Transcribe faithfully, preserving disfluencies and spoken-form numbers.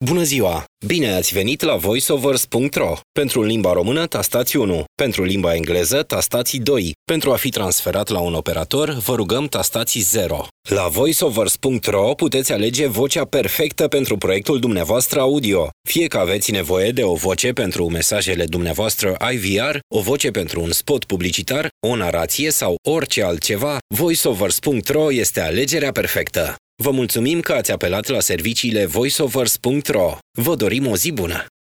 Bună ziua! Bine ați venit la voiceovers punct ro. Pentru limba română, tastați unu. Pentru limba engleză, tastați doi. Pentru a fi transferat la un operator, vă rugăm tastați zero. La voiceovers punct ro puteți alege vocea perfectă pentru proiectul dumneavoastră audio. Fie că aveți nevoie de o voce pentru mesajele dumneavoastră I V R, o voce pentru un spot publicitar, o narație sau orice altceva, voiceovers punct ro este alegerea perfectă. Vă mulțumim că ați apelat la serviciile voiceovers punct ro. Vă dorim o zi bună!